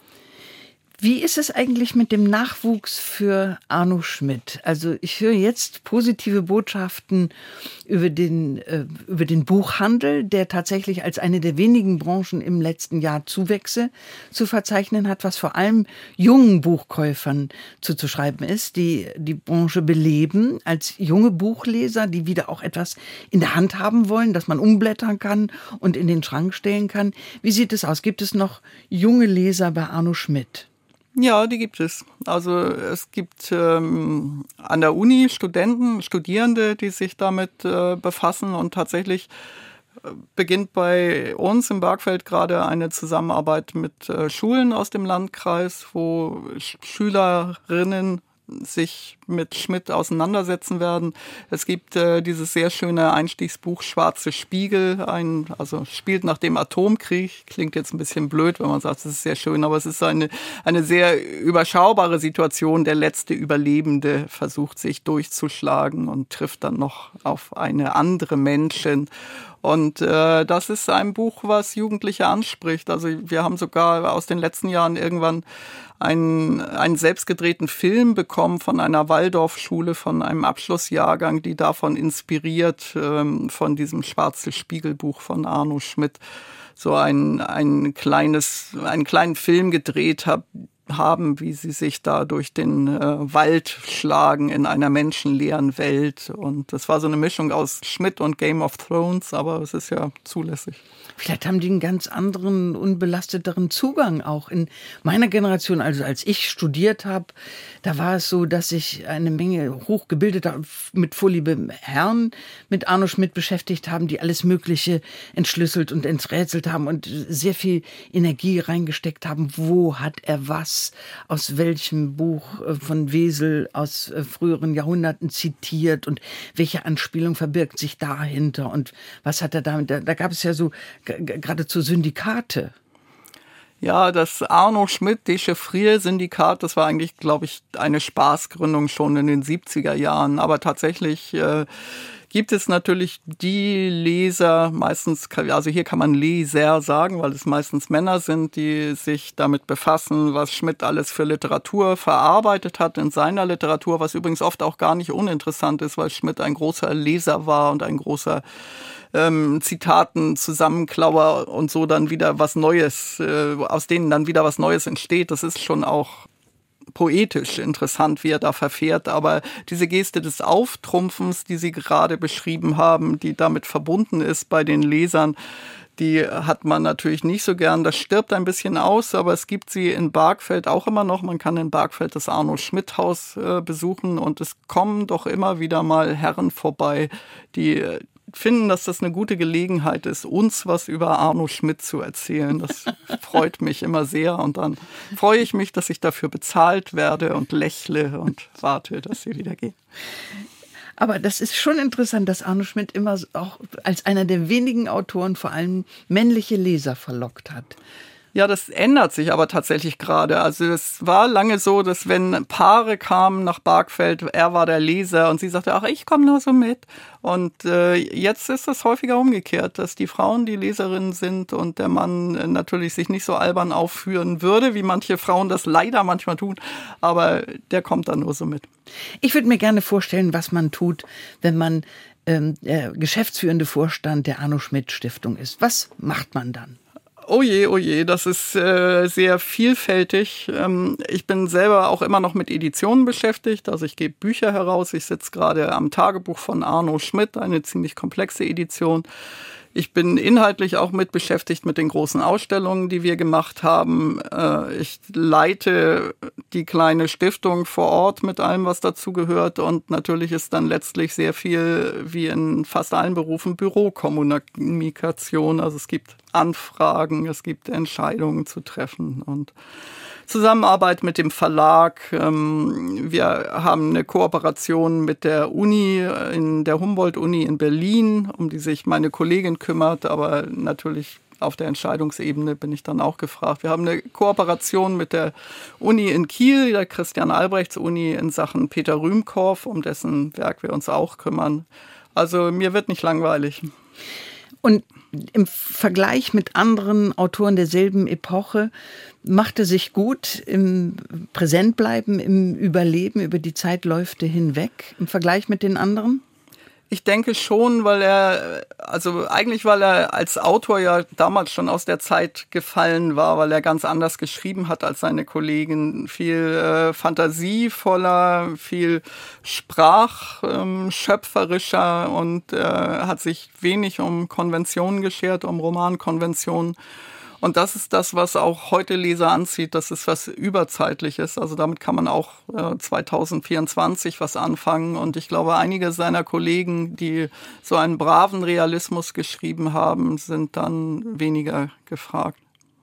Wie ist es eigentlich mit dem Nachwuchs für Arno Schmidt? Also ich höre jetzt positive Botschaften über den, äh, über den Buchhandel, der tatsächlich als eine der wenigen Branchen im letzten Jahr Zuwächse zu verzeichnen hat, was vor allem jungen Buchkäufern zuzuschreiben ist, die die Branche beleben als junge Buchleser, die wieder auch etwas in der Hand haben wollen, das man umblättern kann und in den Schrank stellen kann. Wie sieht es aus? Gibt es noch junge Leser bei Arno Schmidt? Ja, die gibt es. Also es gibt ähm, an der Uni Studenten, Studierende, die sich damit äh, befassen und tatsächlich äh, beginnt bei uns im Bergfeld gerade eine Zusammenarbeit mit äh, Schulen aus dem Landkreis, wo Sch- Schülerinnen sich mit Schmidt auseinandersetzen werden. Es gibt äh, dieses sehr schöne Einstiegsbuch Schwarze Spiegel, ein, also spielt nach dem Atomkrieg. Klingt jetzt ein bisschen blöd, wenn man sagt, es ist sehr schön, aber es ist eine, eine sehr überschaubare Situation. Der letzte Überlebende versucht sich durchzuschlagen und trifft dann noch auf eine andere Menschen. Und äh, das ist ein Buch, was Jugendliche anspricht. Also wir haben sogar aus den letzten Jahren irgendwann einen, einen selbstgedrehten Film bekommen von einer Waldorfschule, von einem Abschlussjahrgang, die davon inspiriert, ähm, von diesem Schwarze Spiegelbuch von Arno Schmidt, so ein, ein kleines, einen kleinen Film gedreht habe, haben, wie sie sich da durch den äh, Wald schlagen in einer menschenleeren Welt. Und das war so eine Mischung aus Schmidt und Game of Thrones, aber es ist ja zulässig. Vielleicht haben die einen ganz anderen, unbelasteteren Zugang auch. In meiner Generation, also als ich studiert habe, da war es so, dass sich eine Menge hochgebildeter, mit Vorliebe Herren mit Arno Schmidt beschäftigt haben, die alles Mögliche entschlüsselt und enträtselt haben und sehr viel Energie reingesteckt haben. Wo hat er was aus welchem Buch von Wesel aus früheren Jahrhunderten zitiert und welche Anspielung verbirgt sich dahinter und was hat er damit? Da, da gab es ja so geradezu Syndikate. Ja, das Arno Schmidt Dechiffrier-Syndikat, das war eigentlich, glaube ich, eine Spaßgründung schon in den siebziger Jahren. Aber tatsächlich äh, gibt es natürlich die Leser, meistens, also hier kann man Leser sagen, weil es meistens Männer sind, die sich damit befassen, was Schmidt alles für Literatur verarbeitet hat in seiner Literatur, was übrigens oft auch gar nicht uninteressant ist, weil Schmidt ein großer Leser war und ein großer Ähm, Zitaten, Zusammenklauer und so dann wieder was Neues, äh, aus denen dann wieder was Neues entsteht. Das ist schon auch poetisch interessant, wie er da verfährt. Aber diese Geste des Auftrumpfens, die Sie gerade beschrieben haben, die damit verbunden ist bei den Lesern, die hat man natürlich nicht so gern. Das stirbt ein bisschen aus, aber es gibt sie in Bargfeld auch immer noch. Man kann in Bargfeld das Arno-Schmidt-Haus äh, besuchen und es kommen doch immer wieder mal Herren vorbei, die finden, dass das eine gute Gelegenheit ist, uns was über Arno Schmidt zu erzählen. Das freut mich immer sehr und dann freue ich mich, dass ich dafür bezahlt werde und lächle und warte, dass sie wieder gehen. Aber das ist schon interessant, dass Arno Schmidt immer auch als einer der wenigen Autoren vor allem männliche Leser verlockt hat. Ja, das ändert sich aber tatsächlich gerade. Also es war lange so, dass wenn Paare kamen nach Bargfeld, er war der Leser und sie sagte, ach, ich komme nur so mit. Und äh, jetzt ist es häufiger umgekehrt, dass die Frauen die Leserinnen sind und der Mann äh, natürlich sich nicht so albern aufführen würde, wie manche Frauen das leider manchmal tun, aber der kommt dann nur so mit. Ich würde mir gerne vorstellen, was man tut, wenn man ähm, der geschäftsführende Vorstand der Arno Schmidt Stiftung ist. Was macht man dann? Oh je, oh je, das ist äh, sehr vielfältig. Ähm, ich bin selber auch immer noch mit Editionen beschäftigt, also ich gebe Bücher heraus. Ich sitze gerade am Tagebuch von Arno Schmidt, eine ziemlich komplexe Edition. Ich bin inhaltlich auch mit beschäftigt mit den großen Ausstellungen, die wir gemacht haben. Ich leite die kleine Stiftung vor Ort mit allem, was dazu gehört. Und natürlich ist dann letztlich sehr viel, wie in fast allen Berufen, Bürokommunikation. Also es gibt Anfragen, es gibt Entscheidungen zu treffen und Zusammenarbeit mit dem Verlag. Wir haben eine Kooperation mit der Uni, in der Humboldt-Uni in Berlin, um die sich meine Kollegin kümmert, aber natürlich auf der Entscheidungsebene bin ich dann auch gefragt. Wir haben eine Kooperation mit der Uni in Kiel, der Christian-Albrechts-Uni in Sachen Peter Rühmkorff, um dessen Werk wir uns auch kümmern. Also mir wird nicht langweilig. Und im Vergleich mit anderen Autoren derselben Epoche machte sich gut im Präsentbleiben, im Überleben, über die Zeitläufte hinweg, im Vergleich mit den anderen? Ich denke schon, weil er, also eigentlich, weil er als Autor ja damals schon aus der Zeit gefallen war, weil er ganz anders geschrieben hat als seine Kollegen. Viel äh, fantasievoller, viel sprachschöpferischer ähm, und äh, hat sich wenig um Konventionen geschert, um Romankonventionen. Und das ist das, was auch heute Leser anzieht. Das ist was Überzeitliches. Also damit kann man auch äh, zweitausendvierundzwanzig was anfangen. Und ich glaube, einige seiner Kollegen, die so einen braven Realismus geschrieben haben, sind dann weniger gefragt.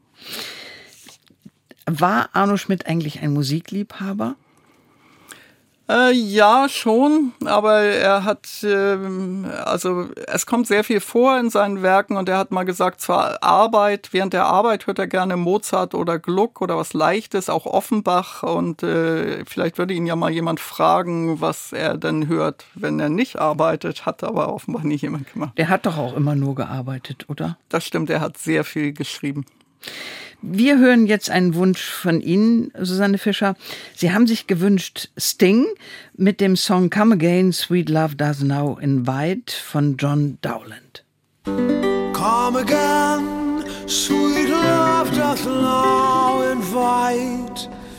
War Arno Schmidt eigentlich ein Musikliebhaber? Äh, ja, schon, aber er hat, äh, also es kommt sehr viel vor in seinen Werken und er hat mal gesagt, zwar Arbeit, während der Arbeit hört er gerne Mozart oder Gluck oder was Leichtes, auch Offenbach und äh, vielleicht würde ihn ja mal jemand fragen, was er denn hört, wenn er nicht arbeitet, hat aber offenbar nie jemand gemacht. Er hat doch auch immer nur gearbeitet, oder? Das stimmt, er hat sehr viel geschrieben. Wir hören jetzt einen Wunsch von Ihnen, Susanne Fischer. Sie haben sich gewünscht Sting mit dem Song Come Again, Sweet Love Does Now Invite von John Dowland. Come again, sweet love doth now invite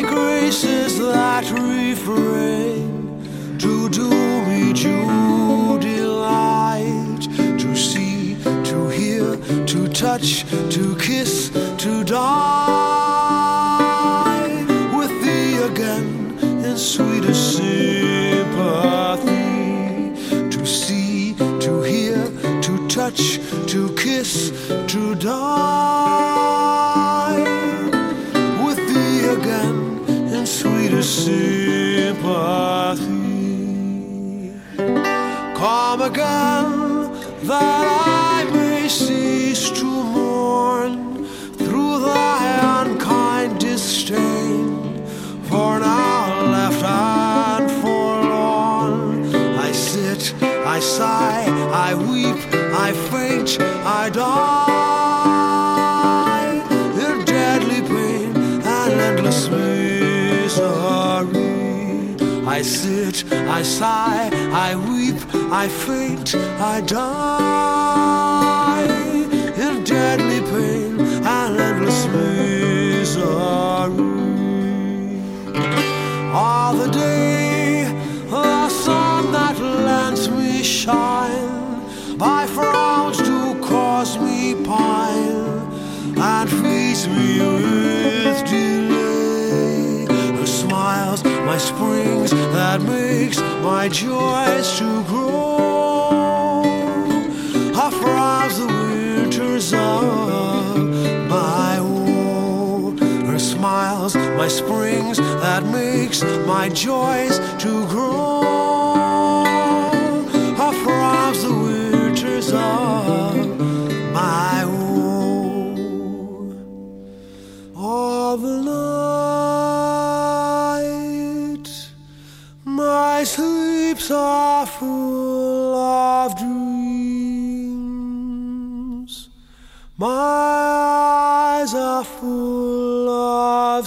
thy graces that refrain to do me due delight, to see, to hear, to touch, to kiss, to die with thee again in sweetest sympathy, to see, to hear, to touch, to kiss, to die with thee again in sweetest sympathy. Come again that I may cease to mourn through thy unkind disdain, for now left and forlorn I sit, I sigh, I weep, I faint, I die in deadly pain and endless misery. I sit, I sigh, I weep, I faint, I die in deadly pain and endless misery. All the day, the sun that lends me shine, by frowns do cause me pine, and feeds me with delay. Her smiles, my springs, that makes my joys to grow. Her frowns, the winters of my woe. Her smiles, my springs, that makes my joys to grow. Her frowns, the winters of my woe. All the night my sleeps are full of dreams, my eyes are full of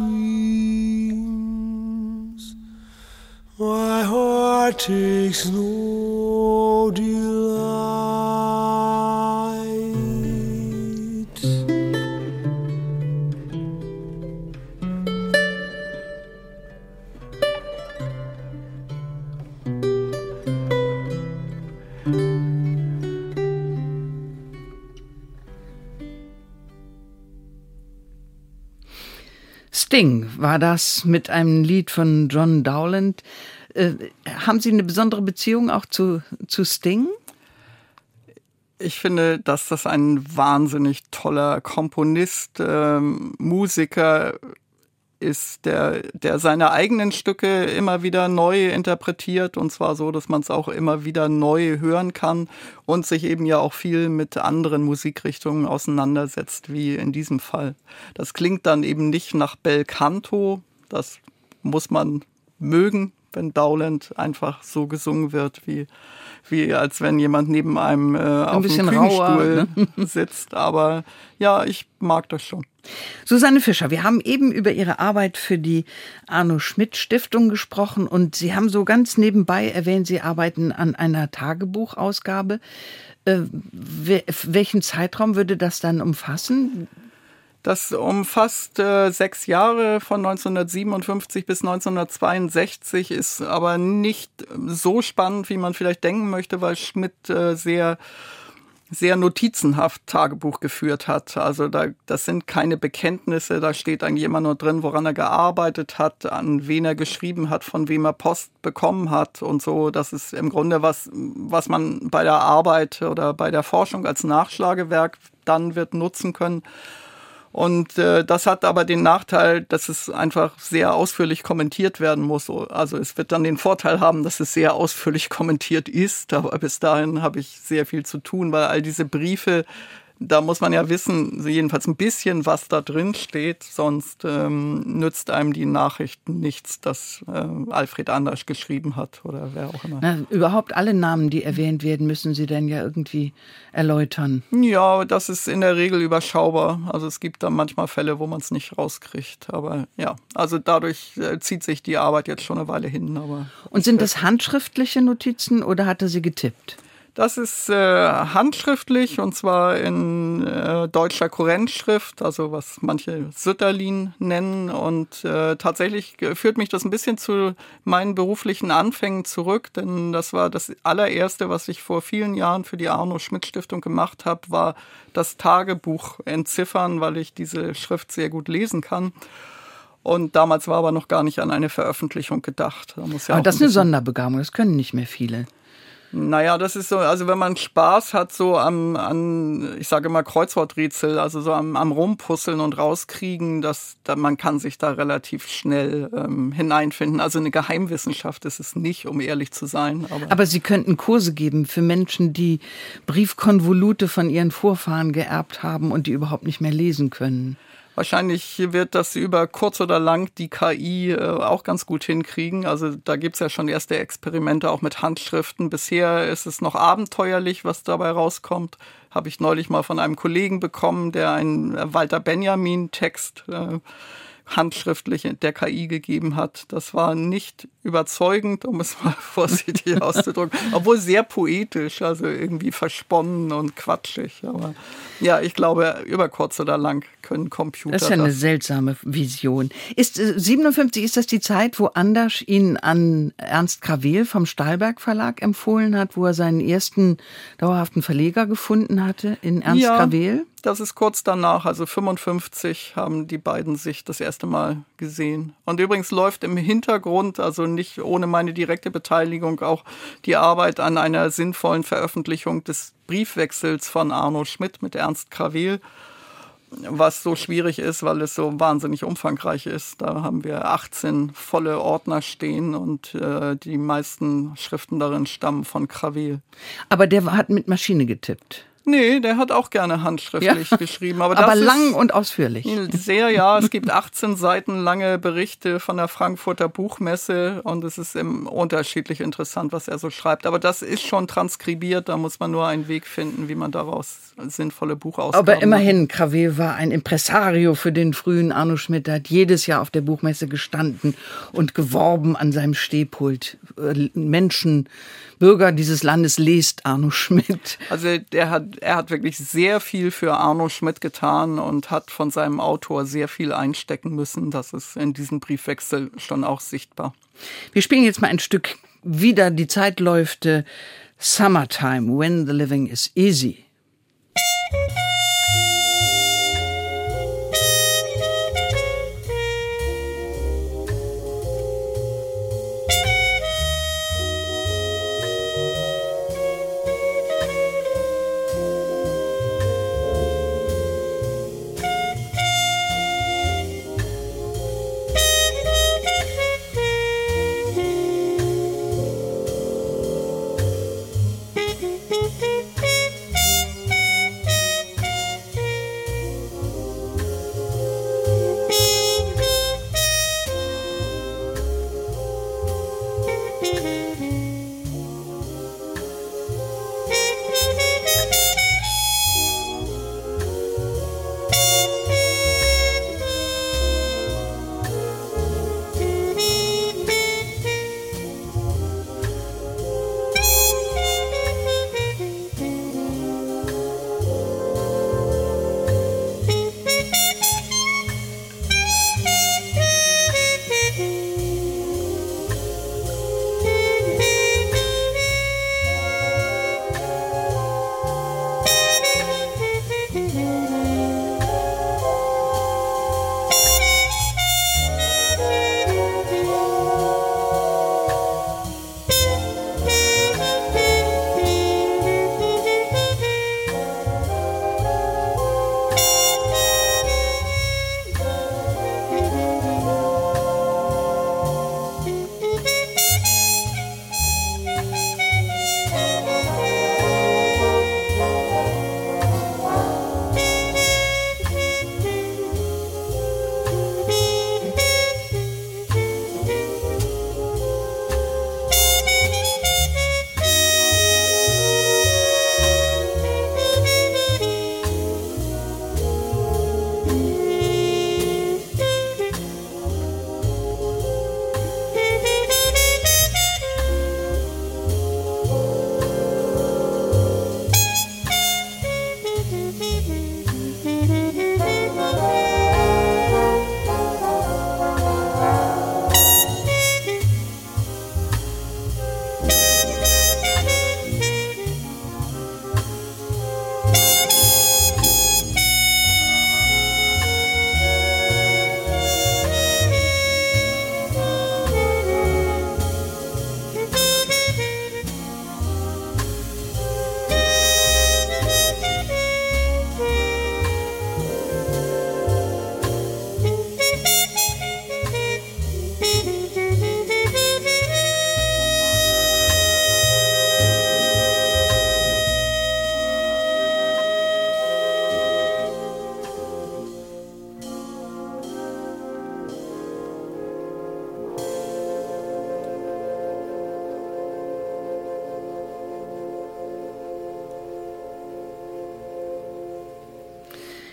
streams, my heart takes no delight. Sting war das mit einem Lied von John Dowland. Äh, haben Sie eine besondere Beziehung auch zu, zu Sting? Ich finde, dass das ein wahnsinnig toller Komponist, ähm, Musiker ist, der, der seine eigenen Stücke immer wieder neu interpretiert, und zwar so, dass man es auch immer wieder neu hören kann und sich eben ja auch viel mit anderen Musikrichtungen auseinandersetzt, wie in diesem Fall. Das klingt dann eben nicht nach Bel Canto, das muss man mögen, wenn Dowland einfach so gesungen wird, wie, wie als wenn jemand neben einem äh, auf dem Küchenstuhl ne? sitzt. Aber ja, ich mag das schon. Susanne Fischer, wir haben eben über Ihre Arbeit für die Arno Schmidt Stiftung gesprochen und Sie haben so ganz nebenbei erwähnt, Sie arbeiten an einer Tagebuchausgabe. Äh, welchen Zeitraum würde das dann umfassen? Das umfasst äh, sechs Jahre von neunzehnhundertsiebenundfünfzig bis neunzehnhundertzweiundsechzig, ist aber nicht so spannend, wie man vielleicht denken möchte, weil Schmidt äh, sehr, sehr notizenhaft Tagebuch geführt hat. Also da, das sind keine Bekenntnisse, da steht eigentlich immer nur drin, woran er gearbeitet hat, an wen er geschrieben hat, von wem er Post bekommen hat und so. Das ist im Grunde was, was man bei der Arbeit oder bei der Forschung als Nachschlagewerk dann wird nutzen können. Und äh, das hat aber den Nachteil, dass es einfach sehr ausführlich kommentiert werden muss. Also es wird dann den Vorteil haben, dass es sehr ausführlich kommentiert ist. Aber bis dahin habe ich sehr viel zu tun, weil all diese Briefe, da muss man ja wissen, jedenfalls ein bisschen, was da drin steht. Sonst ähm, nützt einem die Nachrichten nichts, dass äh, Alfred Andersch geschrieben hat oder wer auch immer. Na, überhaupt alle Namen, die erwähnt werden, müssen Sie dann ja irgendwie erläutern. Ja, das ist in der Regel überschaubar. Also es gibt da manchmal Fälle, wo man es nicht rauskriegt. Aber ja, also dadurch äh, zieht sich die Arbeit jetzt schon eine Weile hin. Aber Und sind das handschriftliche Notizen oder hat er sie getippt? Das ist äh, handschriftlich und zwar in äh, deutscher Kurrentschrift, also was manche Sütterlin nennen. Und äh, tatsächlich führt mich das ein bisschen zu meinen beruflichen Anfängen zurück, denn das war das allererste, was ich vor vielen Jahren für die Arno-Schmidt-Stiftung gemacht habe, war das Tagebuch entziffern, weil ich diese Schrift sehr gut lesen kann. Und damals war aber noch gar nicht an eine Veröffentlichung gedacht. Da muss ja aber auch das ein ist eine bisschen Sonderbegabung, das können nicht mehr viele. Naja, das ist so, also wenn man Spaß hat, so am, an, ich sage immer Kreuzworträtsel, also so am, am Rumpuzzeln und rauskriegen, dass da, man kann sich da relativ schnell ähm, hineinfinden. Also eine Geheimwissenschaft ist es nicht, um ehrlich zu sein. Aber, Aber Sie könnten Kurse geben für Menschen, die Briefkonvolute von ihren Vorfahren geerbt haben und die überhaupt nicht mehr lesen können. Wahrscheinlich wird das über kurz oder lang die K I äh, auch ganz gut hinkriegen. Also da gibt's ja schon erste Experimente auch mit Handschriften. Bisher ist es noch abenteuerlich, was dabei rauskommt. Habe ich neulich mal von einem Kollegen bekommen, der einen Walter Benjamin-Text äh, handschriftlich der K I gegeben hat. Das war nicht überzeugend, um es mal vorsichtig auszudrücken, obwohl sehr poetisch, also irgendwie versponnen und quatschig. Aber ja, ich glaube, über kurz oder lang können Computer das. ist ja eine das. seltsame Vision. Ist äh, siebenundfünfzig, ist das die Zeit, wo Andersch ihn an Ernst Krawel vom Stahlberg Verlag empfohlen hat, wo er seinen ersten dauerhaften Verleger gefunden hatte in Ernst Ja. Krawel? Das ist kurz danach, also fünfundfünfzig, haben die beiden sich das erste Mal gesehen. Und übrigens läuft im Hintergrund, also nicht ohne meine direkte Beteiligung, auch die Arbeit an einer sinnvollen Veröffentlichung des Briefwechsels von Arno Schmidt mit Ernst Krawel, was so schwierig ist, weil es so wahnsinnig umfangreich ist. Da haben wir achtzehn volle Ordner stehen und äh, die meisten Schriften darin stammen von Krawel. Aber der hat mit Maschine getippt. Nee, der hat auch gerne handschriftlich Ja. geschrieben. Aber, das Aber ist lang und ausführlich. sehr, ja. Es gibt achtzehn Seiten lange Berichte von der Frankfurter Buchmesse und es ist im unterschiedlich interessant, was er so schreibt. Aber das ist schon transkribiert, da muss man nur einen Weg finden, wie man daraus sinnvolle Buchausgaben Aber immerhin, Krawel war ein Impresario für den frühen Arno Schmidt. Er hat jedes Jahr auf der Buchmesse gestanden und geworben an seinem Stehpult. Menschen, Bürger dieses Landes, lest Arno Schmidt. Also der hat, er hat wirklich sehr viel für Arno Schmidt getan und hat von seinem Autor sehr viel einstecken müssen. Das ist in diesem Briefwechsel schon auch sichtbar. Wir spielen jetzt mal ein Stück wieder. Die Zeit läuft. Äh, Summertime, when the living is easy.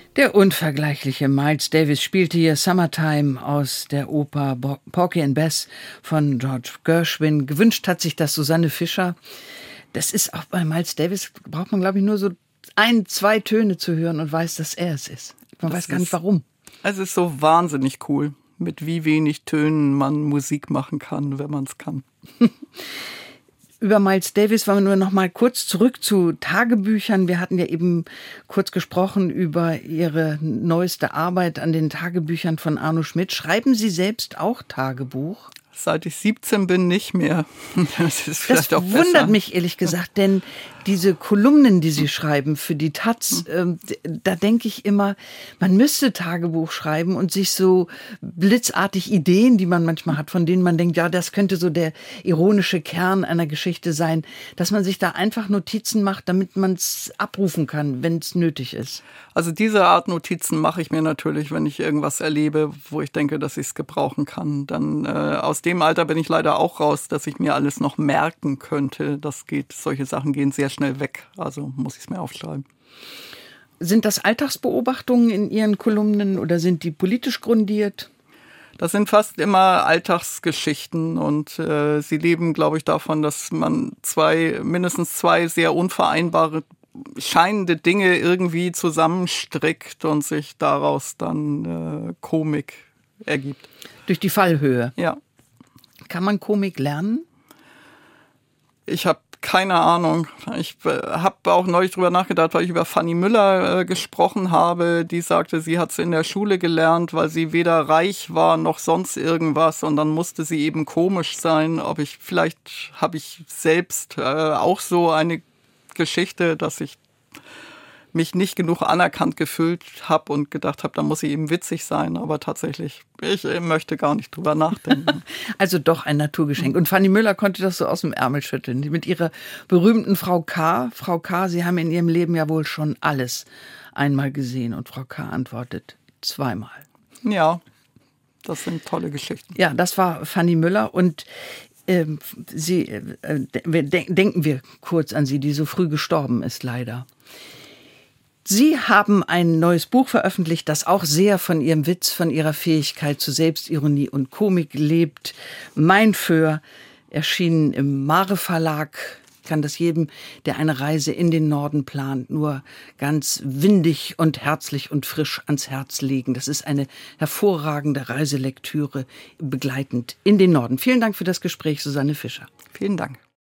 Der unvergleichliche Miles Davis spielte hier Summertime aus der Oper Porgy and Bess von George Gershwin. Gewünscht hat sich das Susanne Fischer. Das ist auch bei Miles Davis, braucht man glaube ich nur so ein, zwei Töne zu hören und weiß, dass er es ist. Man das weiß gar nicht warum. Es ist so wahnsinnig cool, mit wie wenig Tönen man Musik machen kann, wenn man es kann. Über Miles Davis wollen wir nur noch mal kurz zurück zu Tagebüchern. Wir hatten ja eben kurz gesprochen über Ihre neueste Arbeit an den Tagebüchern von Arno Schmidt. Schreiben Sie selbst auch Tagebuch? Seit ich siebzehn bin, nicht mehr. Das ist vielleicht das auch wundert besser. mich ehrlich gesagt, denn diese Kolumnen, die Sie schreiben für die Taz, äh, da denke ich immer, man müsste Tagebuch schreiben und sich so blitzartig Ideen, die man manchmal hat, von denen man denkt, ja, das könnte so der ironische Kern einer Geschichte sein, dass man sich da einfach Notizen macht, damit man es abrufen kann, wenn es nötig ist. Also diese Art Notizen mache ich mir natürlich, wenn ich irgendwas erlebe, wo ich denke, dass ich es gebrauchen kann. Dann äh, aus dem Alter bin ich leider auch raus, dass ich mir alles noch merken könnte. Das geht, solche Sachen gehen sehr schnell weg. Also muss ich es mir aufschreiben. Sind das Alltagsbeobachtungen in Ihren Kolumnen oder sind die politisch grundiert? Das sind fast immer Alltagsgeschichten und äh, sie leben, glaube ich, davon, dass man zwei, mindestens zwei sehr unvereinbare scheinende Dinge irgendwie zusammenstrickt und sich daraus dann äh, Komik ergibt. Durch die Fallhöhe? Ja. Kann man Komik lernen? Ich habe keine Ahnung. Ich äh, habe auch neulich drüber nachgedacht, weil ich über Fanny Müller äh, gesprochen habe. Die sagte, sie hat es in der Schule gelernt, weil sie weder reich war noch sonst irgendwas. Und dann musste sie eben komisch sein. Ob ich, vielleicht habe ich selbst äh, auch so eine Geschichte, dass ich mich nicht genug anerkannt gefühlt habe und gedacht habe, da muss ich eben witzig sein. Aber tatsächlich, ich möchte gar nicht drüber nachdenken. Also doch ein Naturgeschenk. Und Fanny Müller konnte das so aus dem Ärmel schütteln. Mit ihrer berühmten Frau K. Frau K., Sie haben in Ihrem Leben ja wohl schon alles einmal gesehen. Und Frau K. antwortet zweimal. Ja, das sind tolle Geschichten. Ja, das war Fanny Müller. Und ähm, Sie, äh, de- denken wir kurz an sie, die so früh gestorben ist, leider. Sie haben ein neues Buch veröffentlicht, das auch sehr von Ihrem Witz, von Ihrer Fähigkeit zu Selbstironie und Komik lebt. Mein Föhr, erschienen im Mare Verlag. Ich kann das jedem, der eine Reise in den Norden plant, nur ganz windig und herzlich und frisch ans Herz legen. Das ist eine hervorragende Reiselektüre begleitend in den Norden. Vielen Dank für das Gespräch, Susanne Fischer. Vielen Dank.